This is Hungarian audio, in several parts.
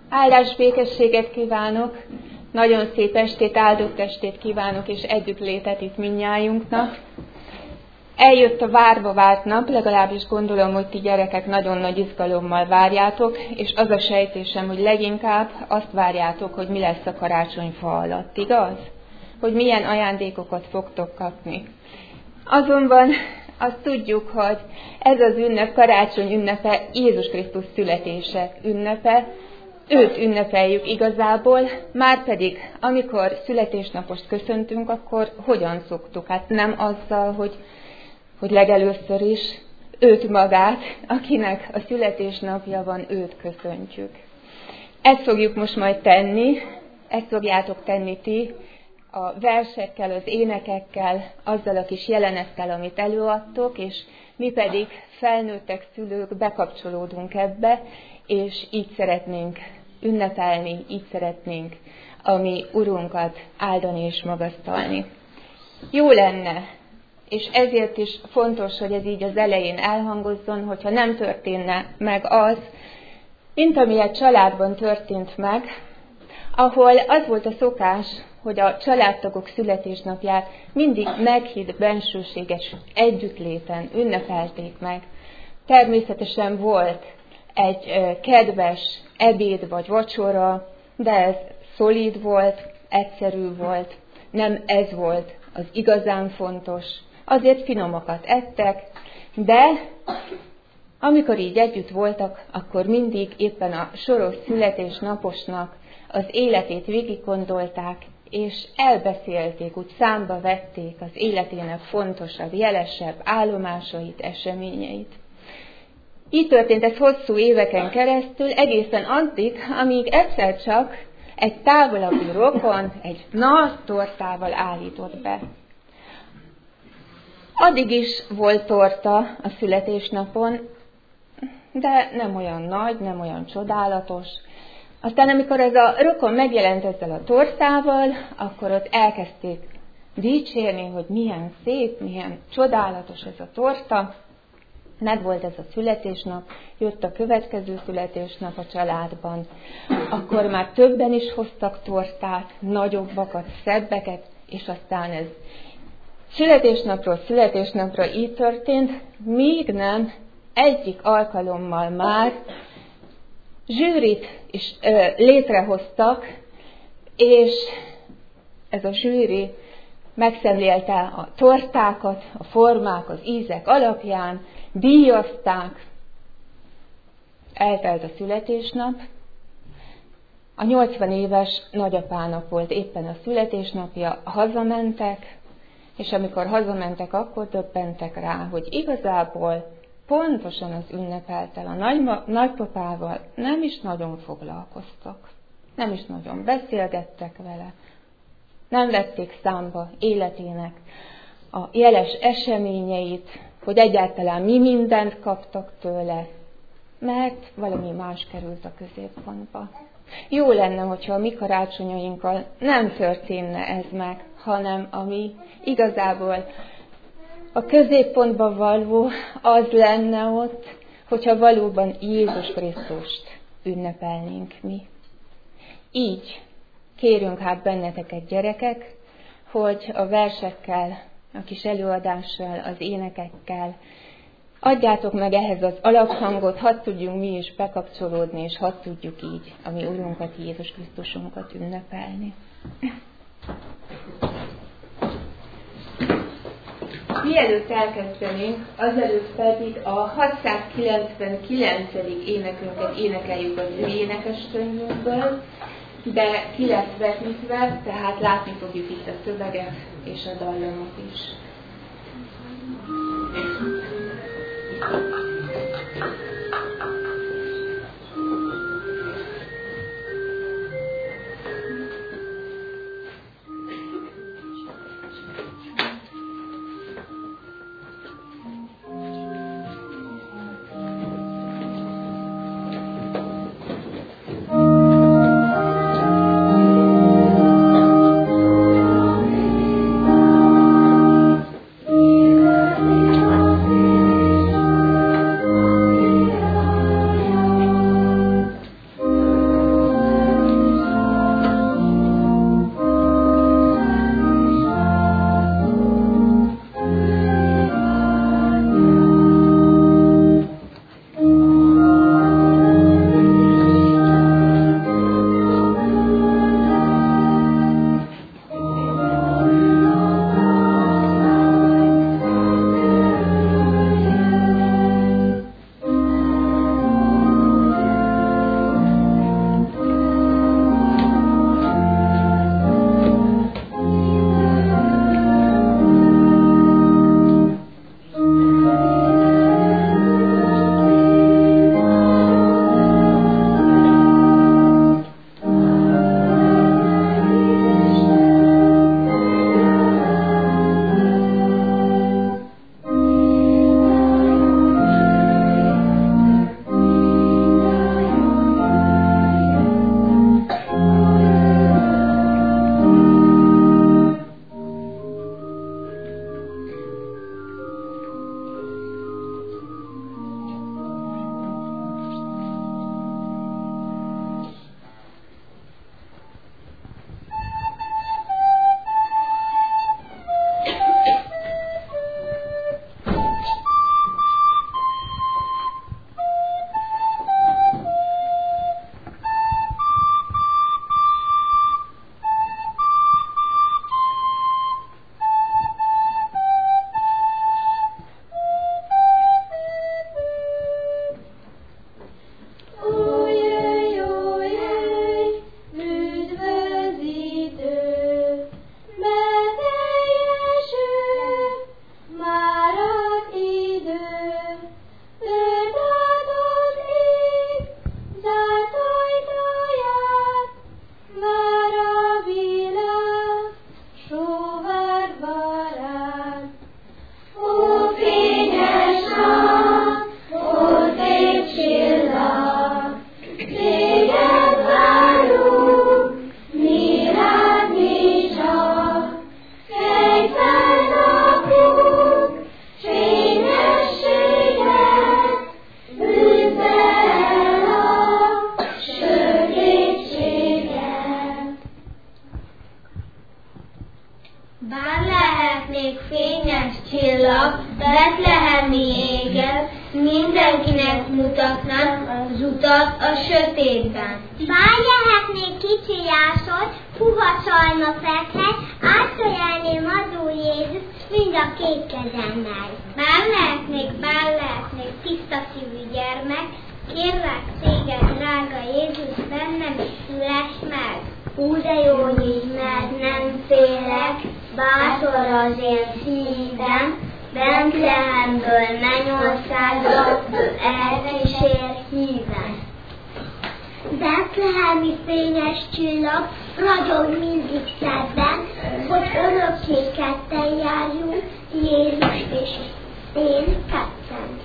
Áldás békességet kívánok, nagyon szép estét, áldott estét kívánok, és együttlétet itt mindnyájunknak. Eljött a várva várt nap, legalábbis gondolom, hogy ti gyerekek nagyon nagy izgalommal várjátok, és az a sejtésem, hogy leginkább azt várjátok, hogy mi lesz a karácsonyfa alatt, igaz? Hogy milyen ajándékokat fogtok kapni. Azonban azt tudjuk, hogy ez az ünnep, karácsony ünnepe, Jézus Krisztus születése ünnepe, őt ünnepeljük igazából, márpedig amikor születésnapost köszöntünk, akkor hogyan szoktuk? Hát nem azzal, hogy legelőször is őt magát, akinek a születésnapja van, őt köszöntjük. Ezt fogjuk most majd tenni, ezt fogjátok tenni ti, a versekkel, az énekekkel, azzal a kis jelenettel, amit előadtok, és mi pedig felnőttek szülők bekapcsolódunk ebbe, és így szeretnénk ünnepelni, így szeretnénk a mi Urunkat áldani és magasztalni. Jó lenne, és ezért is fontos, hogy ez így az elején elhangozzon, hogyha nem történne meg az, mint ami egy családban történt meg, ahol az volt a szokás, hogy a családtagok születésnapját mindig meghitt, bensőséges együttléten ünnepelték meg. Természetesen volt egy kedves ebéd vagy vacsora, de ez szolid volt, egyszerű volt, nem ez volt az igazán fontos. Azért finomakat ettek, de amikor így együtt voltak, akkor mindig éppen a soros születésnaposnak az életét végiggondolták, és elbeszélték, úgy számba vették az életének fontosabb, jelesebb állomásait, eseményeit. Így történt ez hosszú éveken keresztül, egészen addig, amíg egyszer csak egy távolabbi rokon egy nagy tortával állított be. Addig is volt torta a születésnapon, de nem olyan nagy, nem olyan csodálatos. Aztán amikor ez a rokon megjelent ezzel a tortával, akkor ott elkezdték dicsérni, hogy milyen szép, milyen csodálatos ez a torta. Megvolt ez a születésnap, jött a következő születésnap a családban. Akkor már többen is hoztak tortát, nagyobbakat, szebbeket, és aztán ez születésnapról születésnapra így történt, míg nem egyik alkalommal már zsűrit is létrehoztak, és ez a zsűri megszemlélte a tortákat, a formák, az ízek alapján, díjazták, eltelt a születésnap. A 80 éves nagyapának volt éppen a születésnapja, hazamentek, és amikor hazamentek, akkor döbbentek rá, hogy igazából pontosan az ünnepeltel a nagypapával nem is nagyon foglalkoztak, nem is nagyon beszélgettek vele, nem vették számba életének a jeles eseményeit, hogy egyáltalán mi mindent kaptak tőle, mert valami más került a középpontba. Jó lenne, hogyha a mi karácsonyainkkal nem történne ez meg, hanem ami igazából a középpontban való az lenne ott, hogyha valóban Jézus Krisztust ünnepelnénk mi. Így kérünk hát benneteket, gyerekek, hogy a versekkel, a kis előadással, az énekekkel adjátok meg ehhez az alaphangot, hadd tudjunk mi is bekapcsolódni, és hadd tudjuk így a mi Urunkat, Jézus Krisztusunkat ünnepelni. Mielőtt elkezdenénk, azelőtt pedig a 699. énekünket énekeljük az ő énekeskönyvünkből, de ki lesz vetítve, tehát látni fogjuk itt a szöveget és a dallamot is. betlehemi éget, mindenkinek mutatnak az utat a sötétben. Bár jöhetnék kicsi jászol, puha szalma fekhet, átszoljelném az Úr Jézus mind a két kezemmel. Bár lehetnék tiszta szívű gyermek, kérlek téged, drága Jézus, bennem is szüless meg. De jó így, mert nem félek, bátor az én szívem, Betlehemből Mennyországba elkísér hívem. Betlehemi fényes csillag ragyog mindig szedben, hogy örökké ketten járjunk, Jézus és én ketten.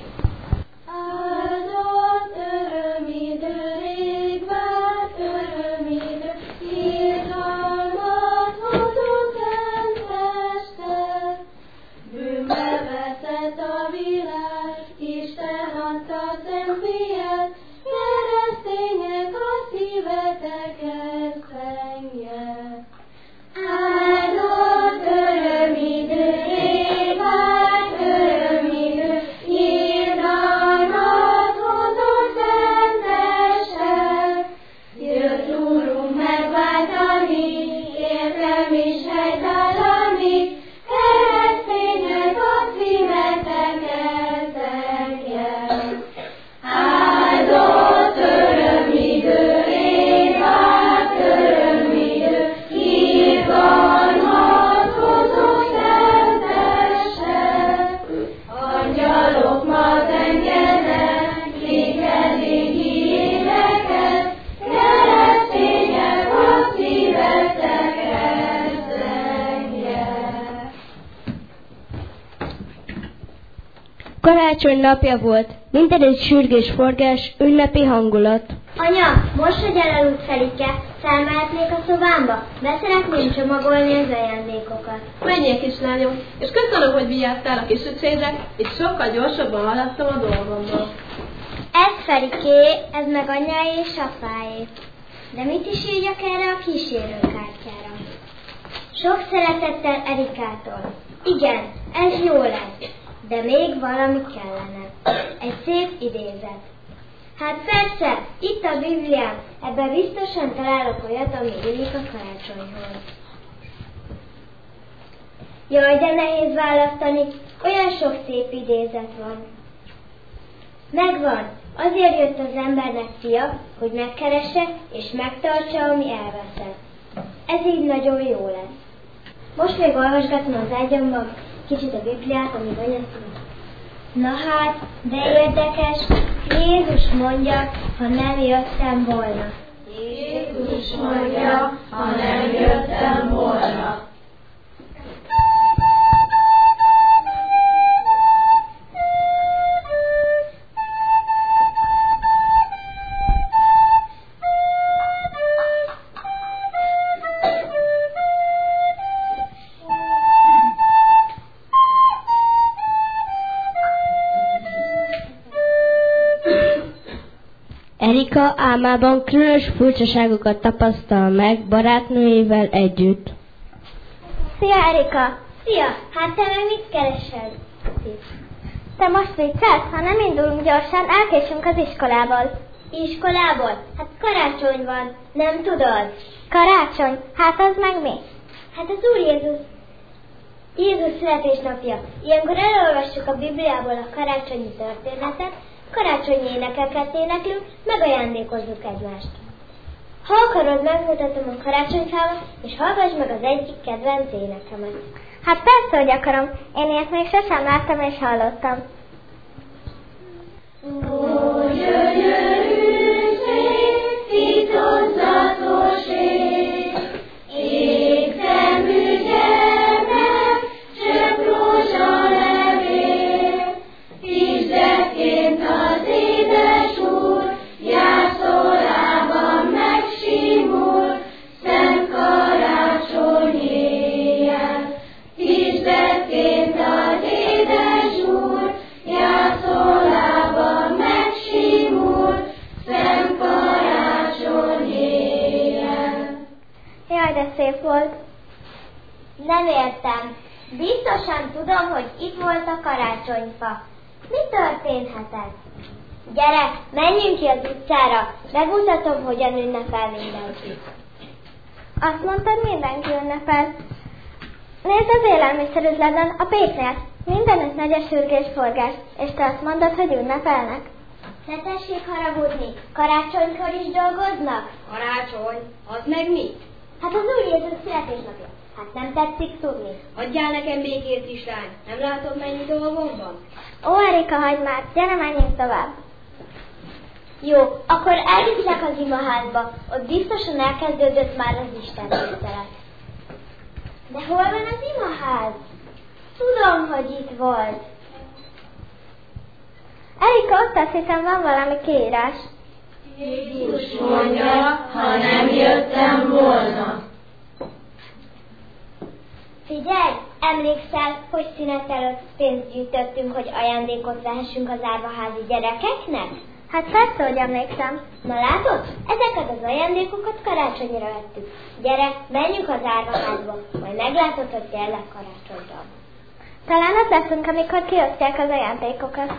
Áldott örömidő, rég várt örömidő, irgalmat hozó szent este. Bűnbe veszett a világ, Isten adta szent fiát, keresztények a szíveteket szentje. Áldott örömidő, rég várt örömidő, irgalmat hozó szent este. Jött Úrunk megváltani, értem is helytállani, keresztények a szíveteket szentje. Áldott örömidő, rég várt örömidő, irgalmat hozó szent este. Angyalok ma zengednek, égi éneket, keresztények a szíveteket szentje. Karácsony napja volt, mindenütt sürgés forgás, ünnepi hangulat. Anya, most, hogy elaludt Felike, felmehetnék a szobámba? Beszeretném csomagolni az ajándékokat. Menjél, kislányom, és köszönöm, hogy vigyáztál a kisöcségre, és sokkal gyorsabban haladtam a dolgomból. Ez Feriké, ez meg anyáé és apáé. De mit is írjak erre a kísérőkártyára? Sok szeretettel Erikától. Igen, ez jó lesz, de még valami kellene. Egy szép idézet. Hát persze, itt a Bibliám, ebben biztosan találok olyat, ami illik a karácsonyhoz. Jaj, de nehéz választani, olyan sok szép idézet van. Megvan, azért jött az embernek fia, hogy megkeresse és megtartsa, ami elveszett. Ez így nagyon jó lesz. Most még olvasgatom az ágyamban kicsit a Bibliát, ami anya szól. Na hát, de érdekes, Jézus mondja, ha nem jöttem volna. Jézus mondja, ha nem jöttem volna. Erika álmában különös furcsaságokat tapasztal meg barátnőjével együtt. Szia, Erika! Szia! Hát te meg mit keresel? Te most viccelsz? Ha nem indulunk gyorsan, elkésünk az iskolából. Iskolából? Hát karácsony van, nem tudod? Karácsony? Hát az meg mi? Hát az Úr Jézus születésnapja. Ilyenkor elolvassuk a Bibliából a karácsonyi történetet, karácsonyi énekeket éneklünk, meg ajándékozzuk egymást. Ha akarod, megmutatom a karácsonyfámat, és hallgass meg az egyik kedvenc énekemet. Hát persze, hogy akarom. Én ilyet még sosem láttam és hallottam. Ó, gyönyörűség, titokzatos ég, égszemű gyermek, csöpp rózsalevél, kisdetként az édes Úr, jászolában megsimul, szent karácsony éjjel. Kisdetként az édes Úr, jászolában megsimul, szent karácsony éjjel. Jaj, de szép volt. Nem értem. Biztosan tudom, hogy itt volt a karácsonyfa. Mi történhetett? Gyere, menjünk ki az utcára, megmutatom, hogyan ünnepel mindenki. Azt mondtad, mindenki ünnepel. Nézd az élelmiszerüzletben, a péknél. Mindenütt nagy a sürgésforgás, és te azt mondod, hogy ünnepelnek. Ne tessék haragudni, karácsonykor is dolgoznak? Karácsony? Az meg mi? Hát az Úr Jézus születésnapja. Hát nem tetszik tudni. Adjál nekem békét, kislány. Nem látod, mennyi dolgom van? Ó, Erika, hagyd már, gyere, menjünk tovább. Jó, akkor elviszlek az imaházba. Ott biztosan elkezdődött már az Isten tisztelet. De hol van az imaház? Tudom, hogy itt volt. Erika, ott azt hiszem, van valami kiírás. Jézus mondja, ha nem jöttem volna. Figyelj, emlékszel, hogy szünet előtt pénzt gyűjtöttünk, hogy ajándékot vehessünk az árvaházi gyerekeknek? Hát persze, hogy emlékszem. Na látod, ezeket az ajándékokat karácsonyra vettük. Gyere, menjünk az árvaházba, majd meglátod, hogy tényleg karácsony van. Talán ott leszünk, amikor kiosztják az ajándékokat.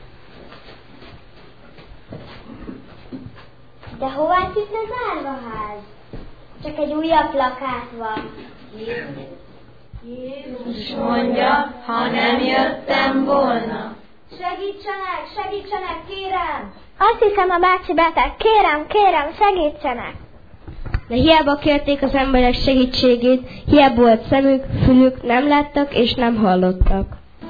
De hová itt az árvaház? Csak egy újabb plakát van. Jézus mondja, ha nem jöttem volna. Segítsenek, segítsenek, kérem! Azt hiszem, a bácsi beteg. Kérem, kérem, segítsenek! De hiába kérték az emberek segítségét, hiába volt szemük, fülük, nem láttak és nem hallottak.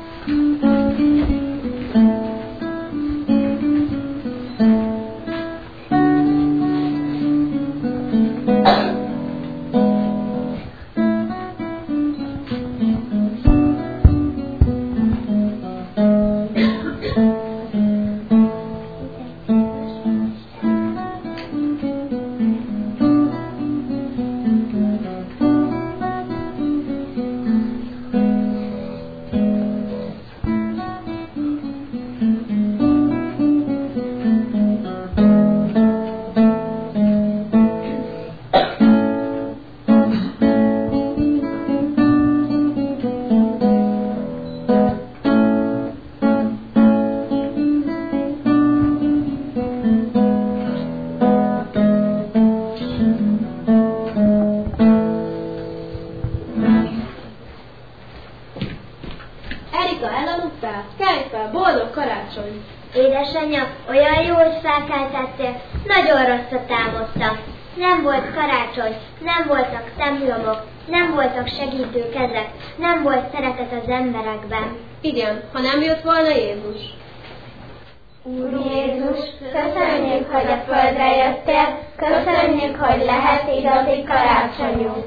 Édesanyja, olyan jó, hogy felkeltettél, nagyon rosszat álmodtam. Nem volt karácsony, nem voltak templomok, nem voltak segítő kezek, nem volt szeretet az emberekben. Igen, ha nem jött volna Jézus. Úr Jézus, köszönjük, hogy a földre jöttél, köszönjük, hogy lehet igazi karácsonyunk.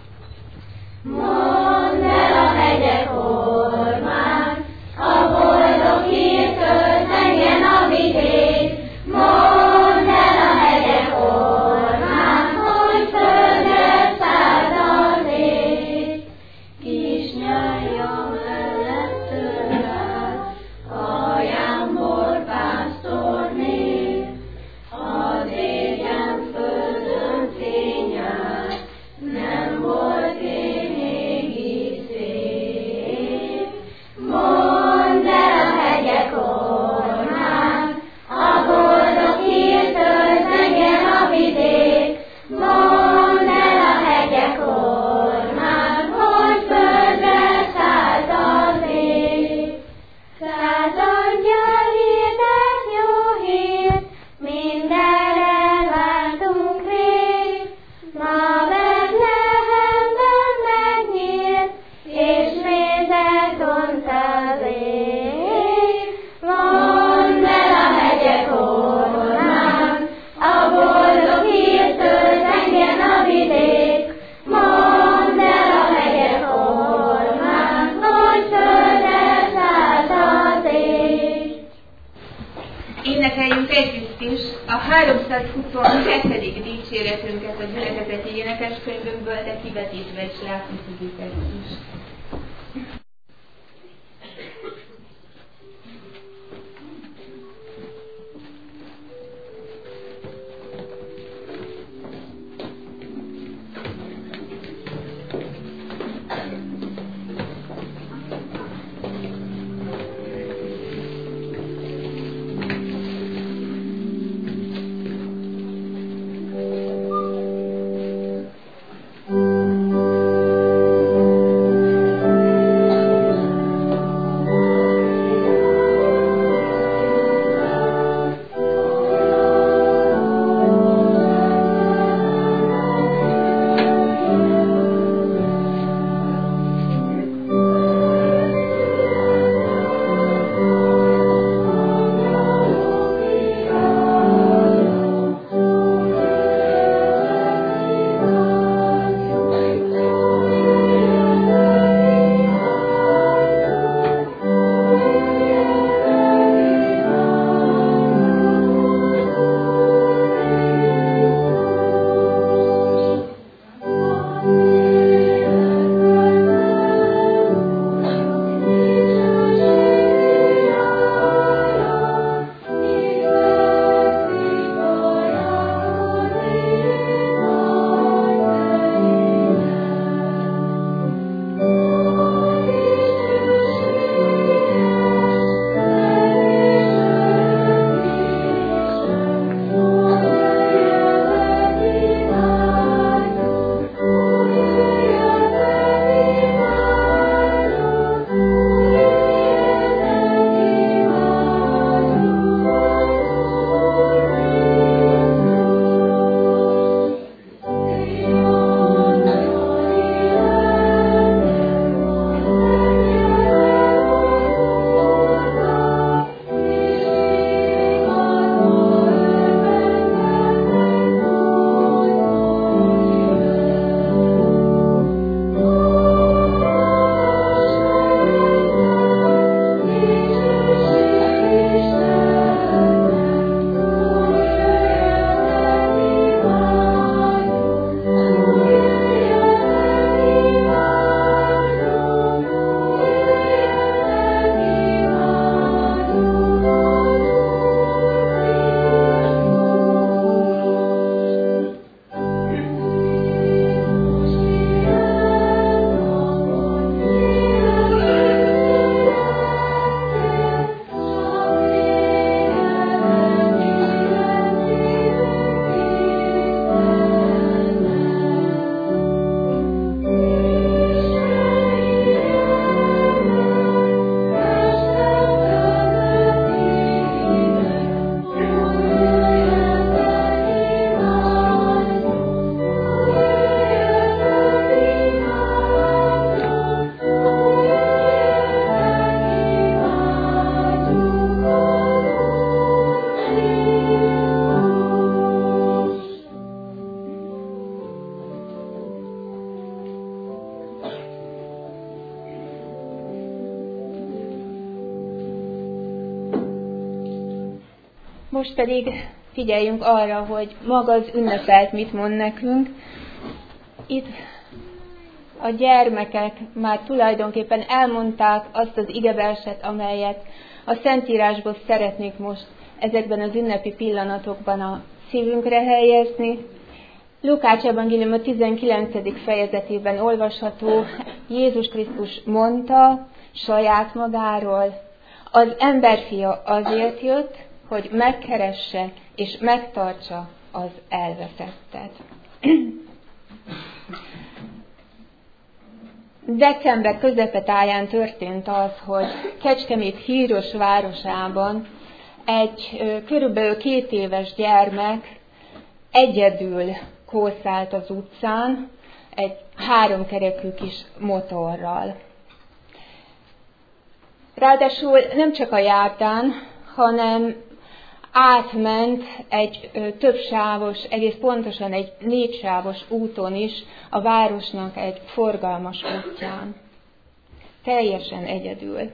Mondd el a hegyek ormán, a boldog hírt közengjen a vidék. Mondd el a hegyek ormán, hogy földre szállt az ég. Kis nyarja mellett tőled, alján borpásztor még, az égen földön fényel, nem volt én mégis szép. Mondd el a hegyek ormán, a boldog hírt közengjen a vidék. Mondd el a hegyek ormán, hogy földre szállt az ég. Száz angyal hirdet jó hírt, mindenre vártunk rég. Ma Betlehemben megnyílt, és mézet ont az ég. Mondd el a hegyek ormán, a boldog hírt közengjen a vidék. Mondd el a hegyek ormán, hogy földre szállt az ég. Énekeljünk együtt is a 322. dicséretünket a gyülekezeti énekeskönyvünkből, de kivetítve is látni tudjuk ezt is. Most pedig figyeljünk arra, hogy maga az ünnepelt mit mond nekünk. Itt a gyermekek már tulajdonképpen elmondták azt az igeverset, amelyet a Szentírásból szeretnék most ezekben az ünnepi pillanatokban a szívünkre helyezni. Lukács evangélium a 19. fejezetében olvasható, Jézus Krisztus mondta saját magáról, az emberfia azért jött, hogy megkeresse és megtartsa az elveszettet. December közepetáján történt az, hogy Kecskemét híros városában egy körülbelül 2 éves gyermek egyedül kószált az utcán egy 3 kerekű kis motorral. Ráadásul nem csak a járdán, hanem átment egy többsávos, egész pontosan egy 4 sávos úton is a városnak egy forgalmas útján. Teljesen egyedül.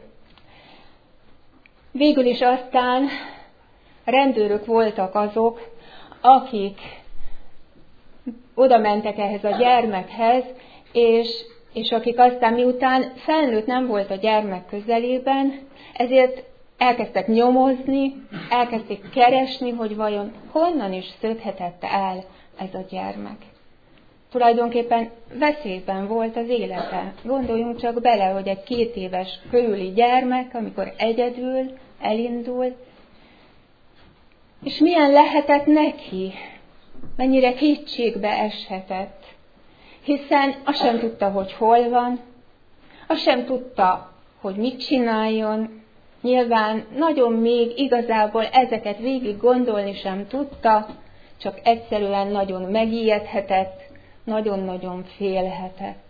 Végül is aztán rendőrök voltak azok, akik oda mentek ehhez a gyermekhez, és akik aztán miután felnőtt nem volt a gyermek közelében, ezért elkezdtek nyomozni, elkezdték keresni, hogy vajon honnan is szökhetett el ez a gyermek. Tulajdonképpen veszélyben volt az élete. Gondoljunk csak bele, hogy egy 2 éves körüli gyermek, amikor egyedül elindul, és milyen lehetett neki, mennyire kétségbe eshetett, hiszen azt sem tudta, hogy hol van, azt sem tudta, hogy mit csináljon, nyilván nagyon még igazából ezeket végig gondolni sem tudta, csak egyszerűen nagyon megijedhetett, nagyon-nagyon félhetett.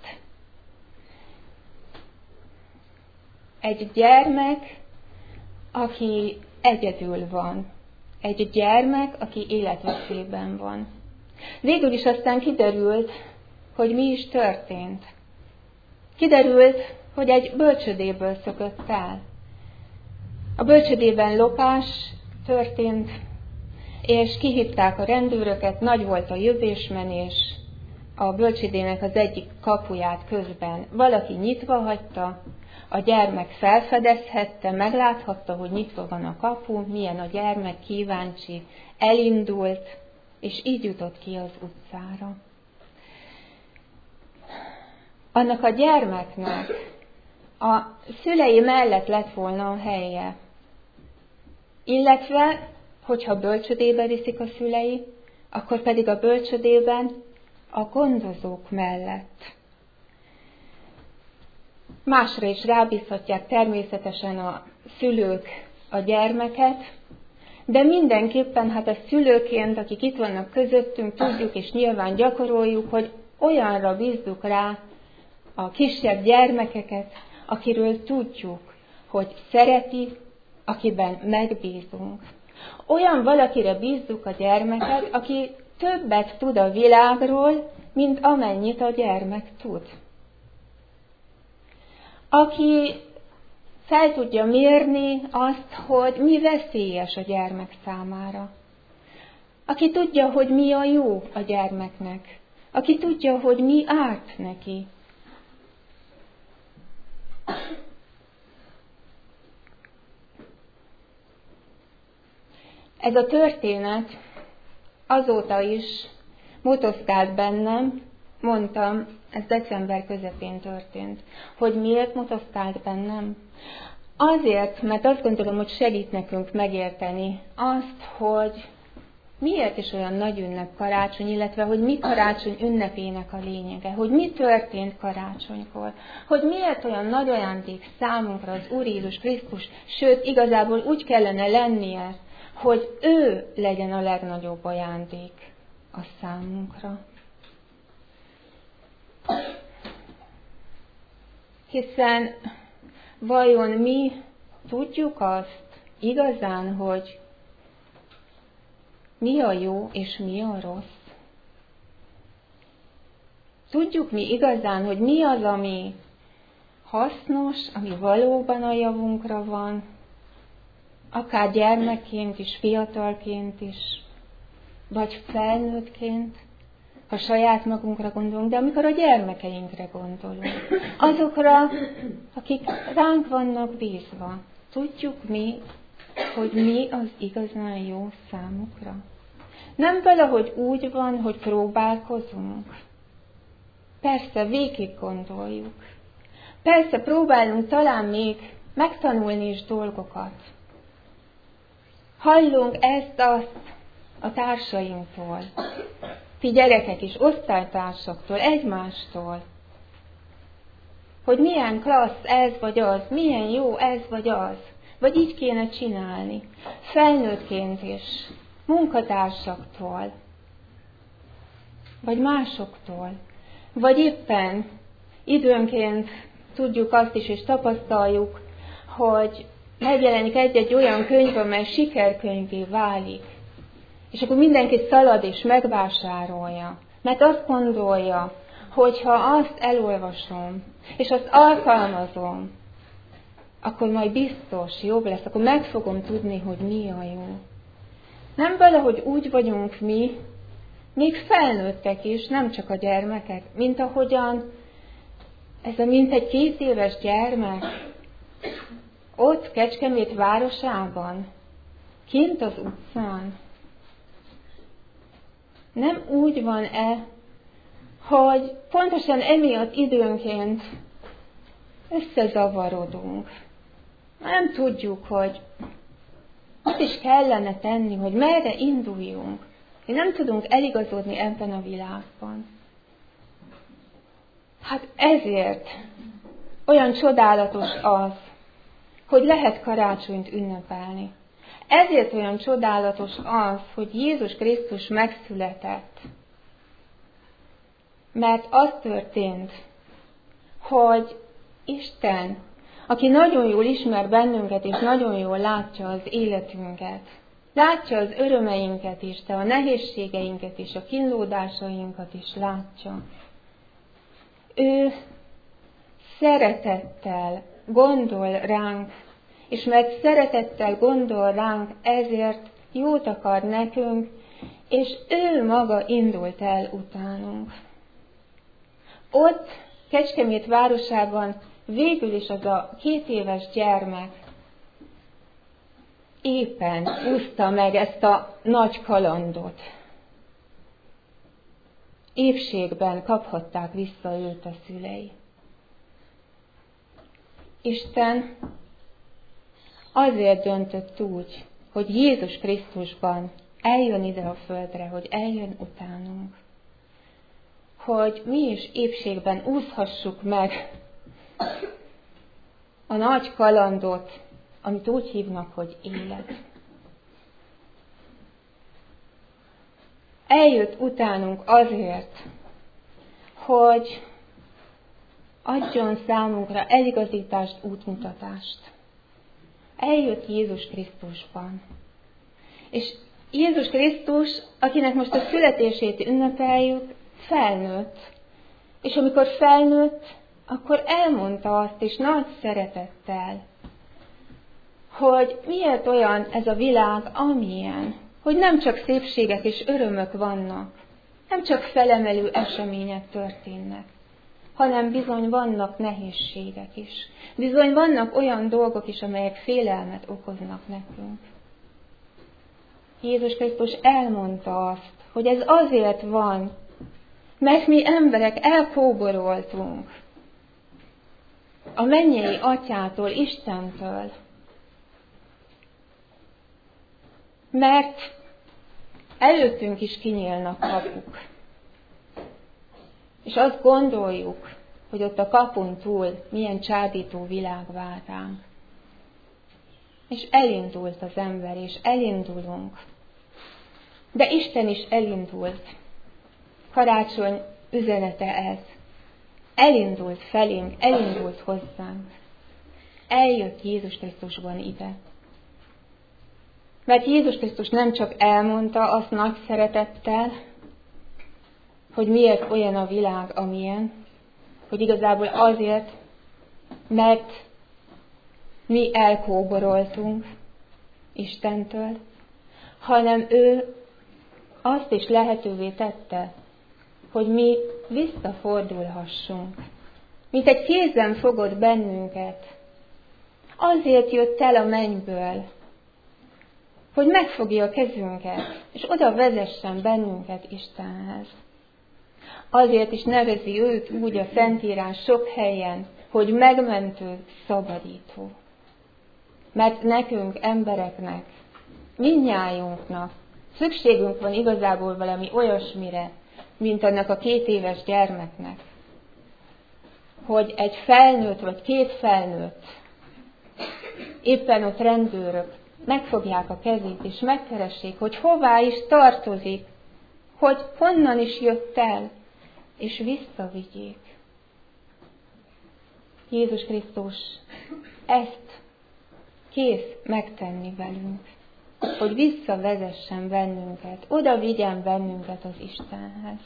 Egy gyermek, aki egyedül van. Egy gyermek, aki életveszélyben van. Végül is aztán kiderült, hogy mi is történt. Kiderült, hogy egy bölcsödéből szökött el. A bölcsödében lopás történt, és kihívták a rendőröket, nagy volt a jövésmenés, a bölcsödének az egyik kapuját közben valaki nyitva hagyta, a gyermek felfedezhette, megláthatta, hogy nyitva van a kapu, milyen a gyermek, kíváncsi, elindult, és így jutott ki az utcára. Annak a gyermeknek a szülei mellett lett volna a helye. Illetve, hogyha bölcsödébe viszik a szülei, akkor pedig a bölcsödében a gondozók mellett. Másra is rábízhatják természetesen a szülők a gyermeket, de mindenképpen hát a szülőként, akik itt vannak közöttünk, tudjuk és nyilván gyakoroljuk, hogy olyanra bízzuk rá a kisebb gyermekeket, akiről tudjuk, hogy szereti, akiben megbízunk. Olyan valakire bízzuk a gyermeket, aki többet tud a világról, mint amennyit a gyermek tud. Aki fel tudja mérni azt, hogy mi veszélyes a gyermek számára. Aki tudja, hogy mi a jó a gyermeknek. Aki tudja, hogy mi árt neki. Ez a történet azóta is motoszkált bennem, mondtam, ez december közepén történt. Hogy miért motoszkált bennem? Azért, mert azt gondolom, hogy segít nekünk megérteni azt, hogy miért is olyan nagy ünnep karácsony, illetve hogy mi karácsony ünnepének a lényege, hogy mi történt karácsonykor, hogy miért olyan nagy ajándék számunkra az Úr Jézus Krisztus, sőt, igazából úgy kellene lennie, hogy ő legyen a legnagyobb ajándék a számunkra. Hiszen vajon mi tudjuk azt igazán, hogy mi a jó és mi a rossz? Tudjuk mi igazán, hogy mi az, ami hasznos, ami valóban a javunkra van, akár gyermekként is, fiatalként is, vagy felnőttként, ha saját magunkra gondolunk, de amikor a gyermekeinkre gondolunk, azokra, akik ránk vannak bízva, tudjuk mi, hogy mi az igazán jó számukra? Nem valahogy úgy van, hogy próbálkozunk. Persze, végig gondoljuk. Persze, próbálunk talán még megtanulni is dolgokat. Hallunk ezt-azt a társainktól, ti gyerekek is, osztálytársaktól, egymástól, hogy milyen klassz ez vagy az, milyen jó ez vagy az, vagy így kéne csinálni, felnőttként is, munkatársaktól, vagy másoktól, vagy éppen időnként tudjuk azt is, és tapasztaljuk, hogy megjelenik egy-egy olyan könyv, amely sikerkönyvé válik, és akkor mindenki szalad és megvásárolja, mert azt gondolja, hogy ha azt elolvasom, és azt alkalmazom, akkor majd biztos jobb lesz, akkor meg fogom tudni, hogy mi a jó. Nem valahogy úgy vagyunk mi, még felnőttek is, nem csak a gyermekek, mint ahogyan ez a mintegy 2 éves gyermek ott Kecskemét városában, kint az utcán. Nem úgy van-e, hogy pontosan emiatt időnként összezavarodunk. Nem tudjuk, hogy mit is kellene tenni, hogy merre induljunk. Mi nem tudunk eligazodni ebben a világban. Hát ezért olyan csodálatos az, hogy lehet karácsonyt ünnepelni. Ezért olyan csodálatos az, hogy Jézus Krisztus megszületett. Mert az történt, hogy Isten, aki nagyon jól ismer bennünket, és nagyon jól látja az életünket, látja az örömeinket is, de a nehézségeinket is, a kínlódásainkat is látja. Ő szeretettel gondol ránk, és mert szeretettel gondol ránk, ezért jót akar nekünk, és ő maga indult el utánunk. Ott, Kecskemét városában végül is az a 2 éves gyermek éppen úszta meg ezt a nagy kalandot. Épségben kaphatták vissza őt a szülei. Isten azért döntött úgy, hogy Jézus Krisztusban eljön ide a földre, hogy eljön utánunk. Hogy mi is épségben úszhassuk meg a nagy kalandot, amit úgy hívnak, hogy élet. Eljött utánunk azért, hogy adjon számunkra eligazítást, útmutatást. Eljött Jézus Krisztusban. És Jézus Krisztus, akinek most a születését ünnepeljük, felnőtt. És amikor felnőtt, akkor elmondta azt is nagy szeretettel, hogy miért olyan ez a világ, amilyen, hogy nem csak szépségek és örömök vannak, nem csak felemelő események történnek, hanem bizony vannak nehézségek is. Bizony vannak olyan dolgok is, amelyek félelmet okoznak nekünk. Jézus Krisztus elmondta azt, hogy ez azért van, mert mi emberek elkóboroltunk a mennyei Atyától, Istentől. Mert előttünk is kinyílnak kapuk. És azt gondoljuk, hogy ott a kapun túl milyen csábító világ vár ránk. És elindult az ember, és elindulunk. De Isten is elindult. Karácsony üzenete ez. Elindult felénk, elindult hozzánk. Eljött Jézus Krisztusban ide. Mert Jézus Krisztus nem csak elmondta azt nagy szeretettel, hogy miért olyan a világ, amilyen, hogy igazából azért, mert mi elkóboroltunk, Istentől, hanem ő azt is lehetővé tette, hogy mi visszafordulhassunk. Mint egy kézen fogott bennünket. Azért jött el a mennyből, hogy megfogja a kezünket, és oda vezessen bennünket Istenhez. Azért is nevezi őt úgy a Szentírás sok helyen, hogy megmentő, szabadító. Mert nekünk, embereknek, mindnyájunknak szükségünk van igazából valami olyasmire, mint annak a 2 éves gyermeknek, hogy egy felnőtt vagy 2 felnőtt, éppen ott rendőrök megfogják a kezét és megkeressék, hogy hová is tartozik, hogy honnan is jött el, és visszavigyék. Jézus Krisztus ezt kész megtenni velünk, hogy visszavezessen bennünket, oda vigyen bennünket az Istenhez.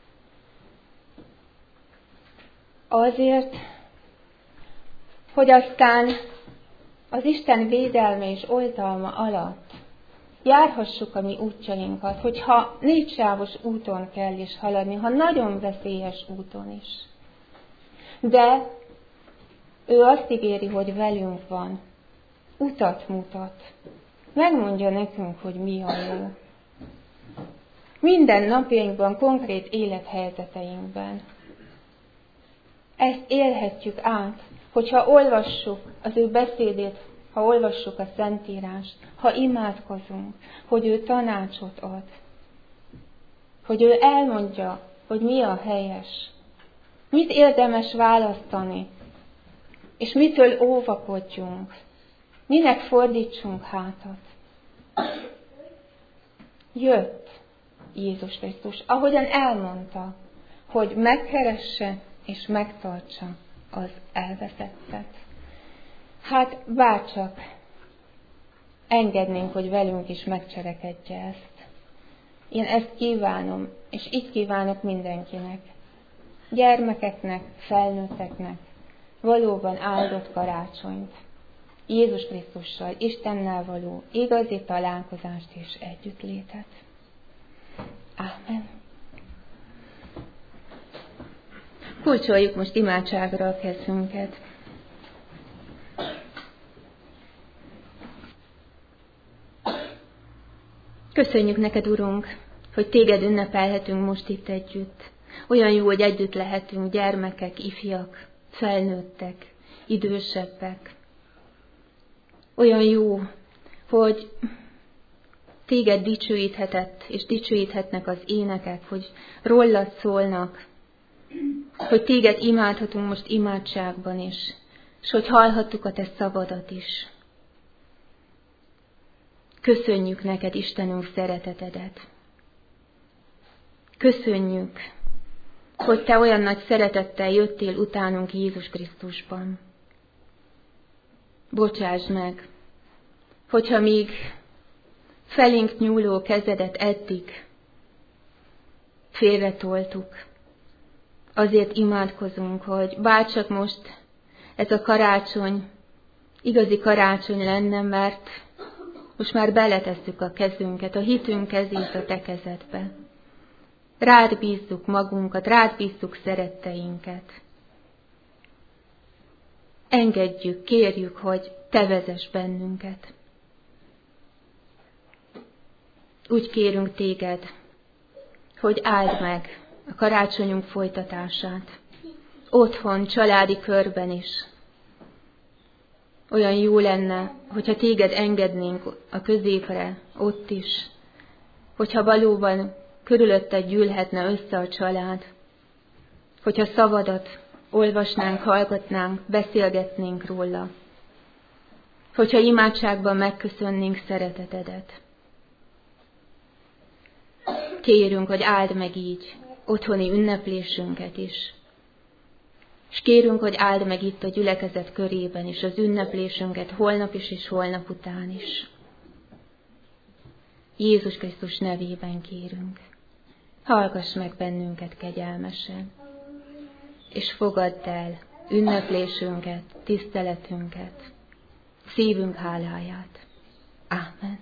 Azért, hogy aztán az Isten védelme és oltalma alatt járhassuk a mi útjainkat, hogyha 4 sávos úton kell is haladni, ha nagyon veszélyes úton is. De ő azt ígéri, hogy velünk van, utat mutat, megmondja nekünk, hogy mi a jó. Minden napjainkban, konkrét élethelyzeteinkben. Ezt élhetjük át, hogyha olvassuk az ő beszédét, ha olvassuk a Szentírást, ha imádkozunk, hogy ő tanácsot ad, hogy ő elmondja, hogy mi a helyes, mit érdemes választani, és mitől óvakodjunk, minek fordítsunk hátat. Jött Jézus Krisztus, ahogyan elmondta, hogy megkeresse és megtartsa az elveszettet. Hát bárcsak engednénk, hogy velünk is megcselekedje ezt. Én ezt kívánom, és így kívánok mindenkinek. Gyermekeknek, felnőtteknek valóban áldott karácsonyt. Jézus Krisztussal, Istennel való igazi találkozást és együttlétet. Ámen. Kulcsoljuk most imádságra a kezünket. Köszönjük neked, Urunk, hogy téged ünnepelhetünk most itt együtt. Olyan jó, hogy együtt lehetünk gyermekek, ifjak, felnőttek, idősebbek. Olyan jó, hogy téged dicsőíthetett, és dicsőíthetnek az énekek, hogy rólad szólnak, hogy téged imádhatunk most imádságban is, és hogy hallhattuk a te szavadat is. Köszönjük neked, Istenünk, szeretetedet. Köszönjük, hogy te olyan nagy szeretettel jöttél utánunk Jézus Krisztusban. Bocsáss meg, hogyha míg felénk nyúló kezedet eddig félretoltuk, azért imádkozunk, hogy bárcsak most ez a karácsony igazi karácsony lenne, mert most már beletesszük a kezünket, a hitünk kezét a te kezedbe. Rád bízzuk magunkat, rád bízzuk szeretteinket. Engedjük, kérjük, hogy te vezess bennünket. Úgy kérünk téged, hogy áld meg a karácsonyunk folytatását. Otthon, családi körben is. Olyan jó lenne, hogyha téged engednénk a középre, ott is. Hogyha valóban körülötted gyűlhetne össze a család. Hogyha szavadat olvasnánk, hallgatnánk, beszélgetnénk róla. Hogyha imádságban megköszönnénk szeretetedet. Kérünk, hogy áld meg így otthoni ünneplésünket is. És kérünk, hogy áld meg itt a gyülekezet körében is az ünneplésünket holnap is és holnap után is. Jézus Krisztus nevében kérünk. Hallgass meg bennünket kegyelmesen, és fogadd el ünneplésünket, tiszteletünket, szívünk háláját. Ámen.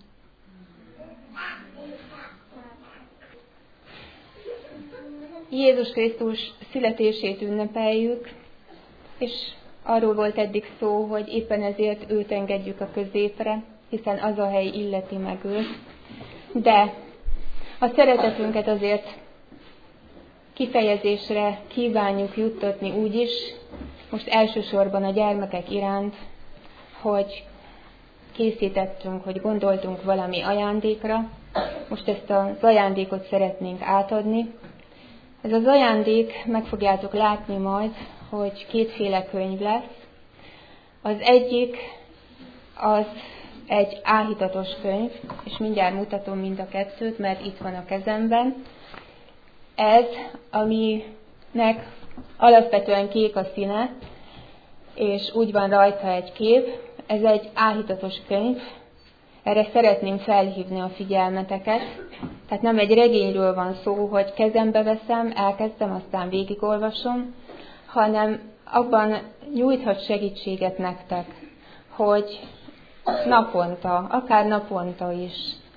Jézus Krisztus születését ünnepeljük, és arról volt eddig szó, hogy éppen ezért őt engedjük a középre, hiszen az a hely illeti meg őt. De a szeretetünket azért kifejezésre kívánjuk juttatni úgy is, most elsősorban a gyermekek iránt, hogy készítettünk, hogy gondoltunk valami ajándékra. Most ezt az ajándékot szeretnénk átadni. Ez az ajándék, meg fogjátok látni majd, hogy kétféle könyv lesz. Az egyik az egy áhítatos könyv, és mindjárt mutatom mind a kettőt, mert itt van a kezemben. Ez, aminek alapvetően kék a színe, és úgy van rajta egy kép, ez egy áhítatos könyv. Erre szeretném felhívni a figyelmeteket. Tehát nem egy regényről van szó, hogy kezembe veszem, elkezdem, aztán végigolvasom, hanem abban nyújthat segítséget nektek, hogy naponta, akár naponta is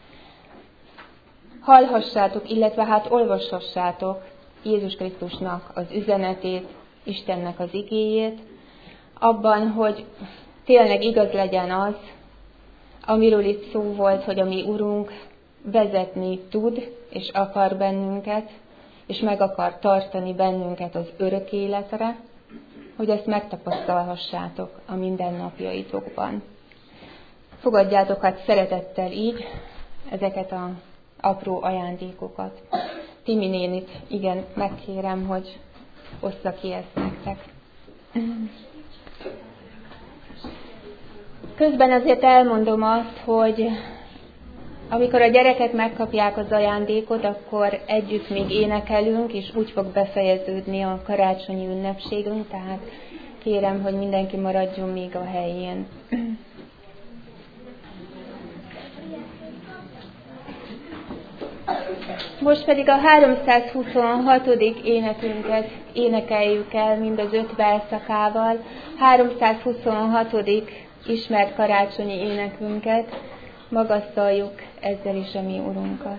hallhassátok, illetve hát olvashassátok Jézus Krisztusnak az üzenetét, Istennek az igéjét, abban, hogy tényleg igaz legyen az, amiről itt szó volt, hogy a mi Urunk vezetni tud és akar bennünket, és meg akar tartani bennünket az örök életre, hogy ezt megtapasztalhassátok a mindennapjaitokban. Fogadjátok hát szeretettel így ezeket az apró ajándékokat. Timi nénit, igen, megkérem, hogy ossza ki ezt nektek. Közben azért elmondom azt, hogy amikor a gyerekek megkapják az ajándékot, akkor együtt még énekelünk, és úgy fog befejeződni a karácsonyi ünnepségünk, tehát kérem, hogy mindenki maradjon még a helyén. Most pedig a 326. énekünket énekeljük el mind az 5 versszakával. 326. ismert karácsonyi énekünket, magasztaljuk ezzel is a mi Urunkat.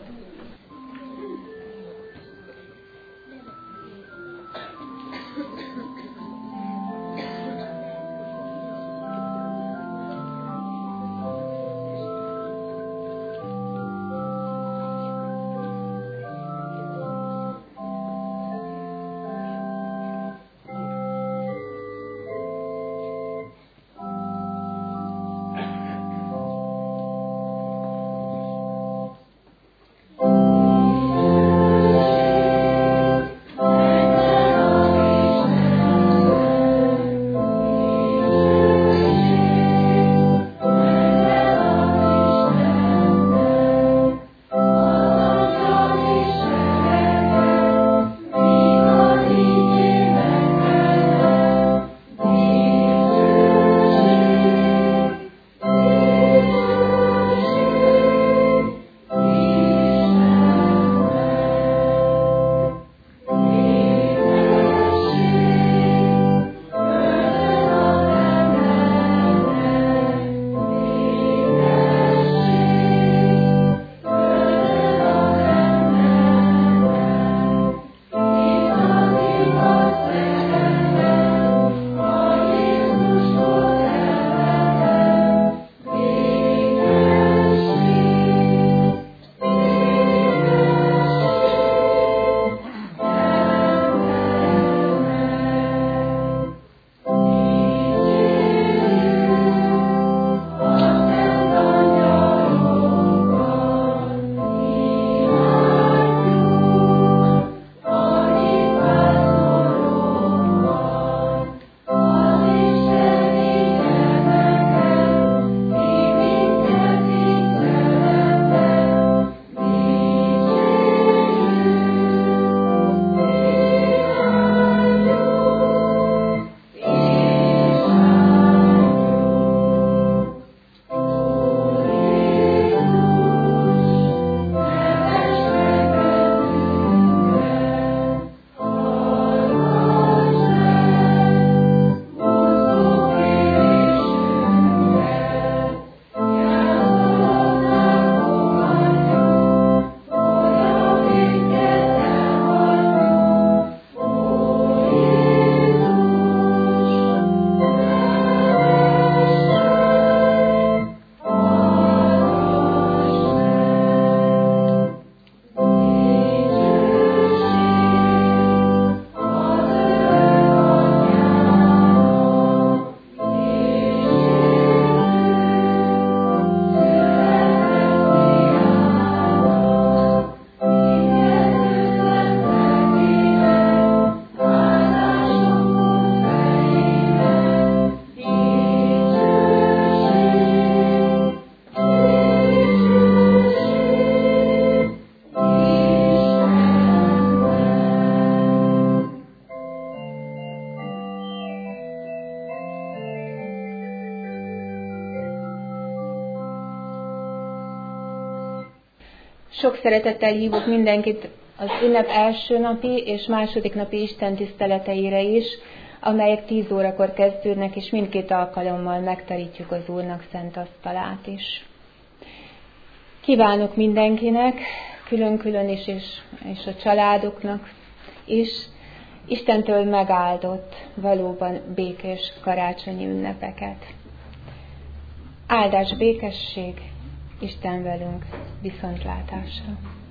Sok szeretettel hívok mindenkit az ünnep első napi és második napi istentiszteleteire is, amelyek 10 órakor kezdődnek, és mindkét alkalommal megtarítjuk az Úrnak szent asztalát is. Kívánok mindenkinek, külön-külön is, és a családoknak is, Istentől megáldott, valóban békés karácsonyi ünnepeket. Áldás, békesség, Isten velünk, viszontlátásra!